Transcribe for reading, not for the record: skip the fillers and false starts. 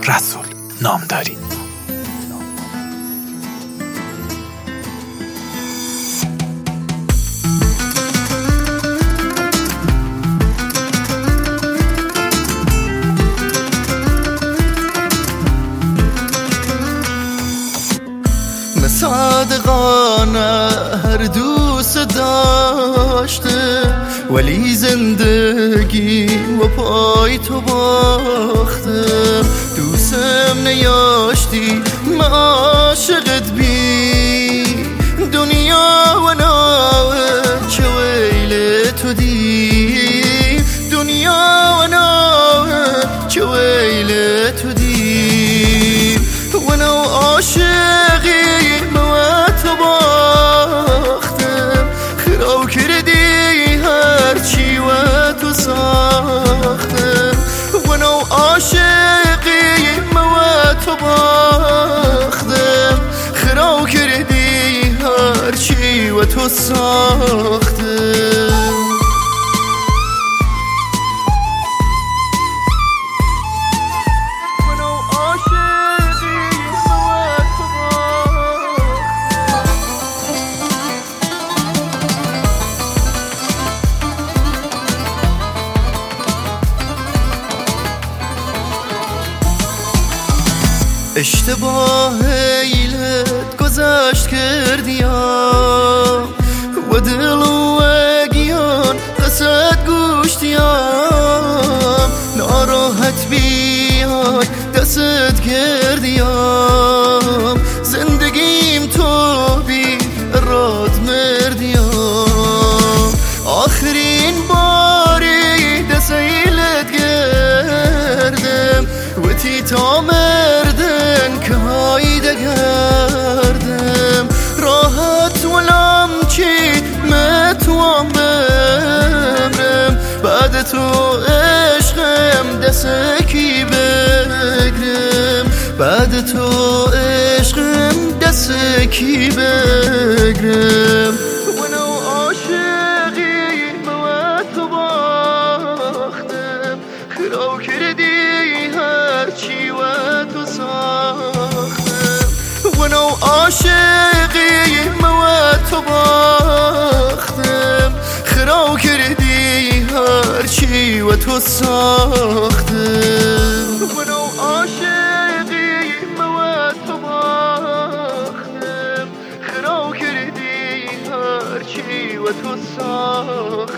رسول نامداری. صادقانه هر دوست داشته، ولی زندگی و پای تو باخته. دوستم نیاشتی ما عاشقت بی، دنیا و ناوه چه ویل تو دی، دنیا و ناوه چه ویل تو دی. و نو عاشقی عاشقی ما تو باختم، خراب کردی هرچی و تو ساختم. اشتباه ایلت گذشت کردیم و دل و اگیان قصد گوشتیم. ناراحت بیای دست کردیم، زندگیم تو بی راد مردیم. آخرین باری دست ایلت گردم و تی تا مردن که هایده گردم. راحت ولم چی متوام بمرم، بعد تو عشقم دستکی بگرم، بعد تو عشقم دستکی بگرم. ونو عاشقی ما تو باختم، خراب کردی هرچی و تو ساختم. ونو عاشقی ما تو باختم، خراب کردی هرچی و تو ساختم. ونو عاشقی ما تو باختم، خراب کردی هرچی و تو ساختم.